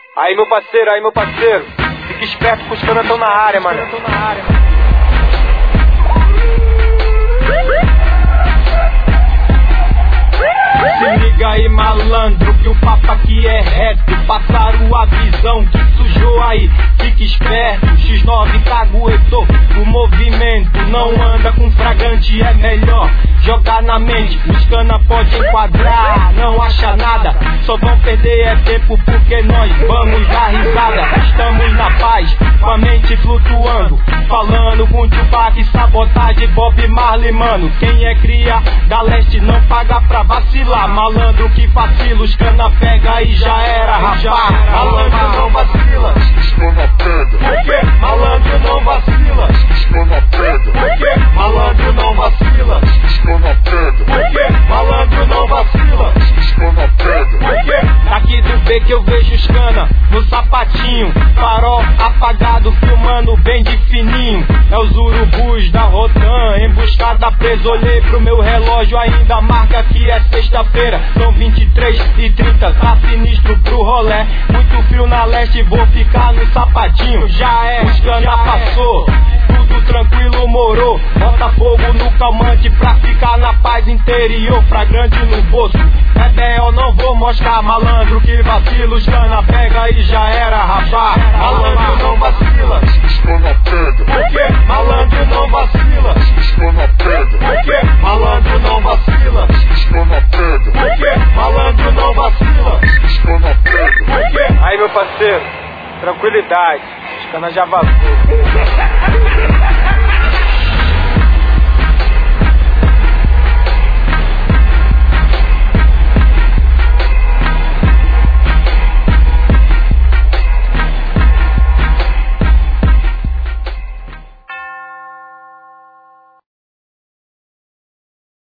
Aí meu parceiro, fica esperto que os caras tão na área, mano. Se liga aí, malandro, que o papo aqui é reto. Passaram a visão que sujou aí, fica esperto. X9 caguetou o movimento, não anda com fragante, é melhor jogar na mente. Os cana pode enquadrar, não acha nada, só vão perder é tempo porque nós vamos dar risada. Estamos na paz, com a mente flutuando, falando com Tupac, sabotagem, Bob Marley, mano. Quem é cria da leste não paga pra vacilar. Malandro que vacila, os cana pega e já era, rapaz. Malandro não vacila, estou na pedra. Por quê? Malandro não vacila, estou na pedra. Por quê? Malandro não vacila, estou na pedra. Por quê? Malandro não vacila, estou na pedra. Por quê? Daqui do B que eu vejo os cana no sapatinho, farol apagado, filmando bem de fininho. É os urubus da Rotan, emboscada preso. Olhei pro meu relógio, ainda marca que é sexta-feira. São 23h30, tá sinistro pro rolé. Muito frio na leste, vou ficar no sapatinho. Já é, os cana passou, tudo tranquilo morou. Bota fogo no calmante pra ficar na paz interior. Fragrante no bolso, é B.O. não vou mostrar. Malandro que vacila, os cana pega e já era, rapaz. Malandro não vacila, estou na pedra. Por quê? Malandro não vacila, estou na pedra. Por quê? Malandro não vacila, estou na pedra. Por quê? Malandro não vacila, estou na pedra. Por quê? Aí meu parceiro, tranquilidade, os cana já vazou.